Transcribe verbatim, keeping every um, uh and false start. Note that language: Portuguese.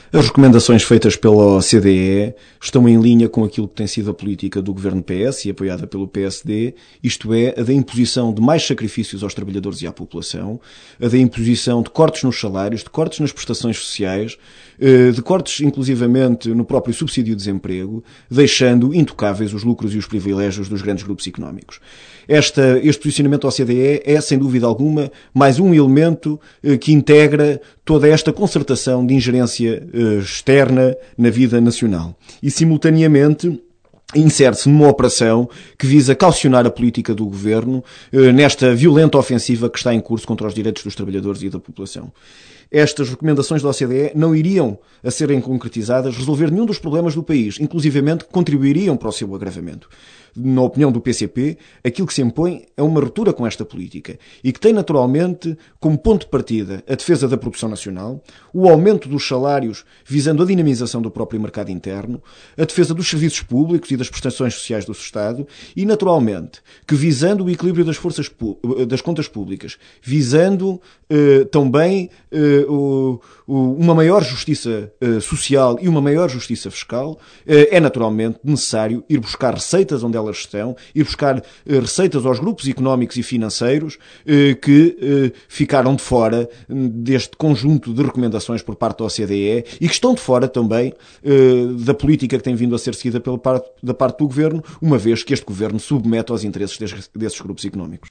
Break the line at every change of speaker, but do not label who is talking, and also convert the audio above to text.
As recomendações feitas pela O C D E estão em linha com aquilo que tem sido a política do governo P S e apoiada pelo P S D, isto é, a da imposição de mais sacrifícios aos trabalhadores e à população, a da imposição de cortes nos salários, de cortes nas prestações sociais, de cortes inclusivamente no próprio subsídio de desemprego, deixando intocáveis os lucros e os privilégios dos grandes grupos económicos. Esta, este posicionamento da O C D E é, sem dúvida alguma, mais um elemento que integra toda esta concertação de ingerência externa na vida nacional. E, simultaneamente, insere-se numa operação que visa caucionar a política do governo nesta violenta ofensiva que está em curso contra os direitos dos trabalhadores e da população. Estas recomendações da O C D E não iriam, a serem concretizadas, resolver nenhum dos problemas do país, inclusivamente contribuiriam para o seu agravamento. Na opinião do P C P, aquilo que se impõe é uma ruptura com esta política e que tem naturalmente como ponto de partida a defesa da produção nacional, o aumento dos salários visando a dinamização do próprio mercado interno, a defesa dos serviços públicos e das prestações sociais do Estado e, naturalmente, que visando o equilíbrio das forças das contas públicas, visando eh, também eh, o, o, uma maior justiça eh, social e uma maior justiça fiscal, eh, é naturalmente necessário ir buscar receitas onde elas estão, ir buscar eh, receitas aos grupos económicos e financeiros eh, que eh, ficaram de fora deste conjunto de recomendações por parte da O C D E e que estão de fora também eh, da política que tem vindo a ser seguida pela parte, da parte do governo, uma vez que este governo submete aos interesses des, desses grupos económicos.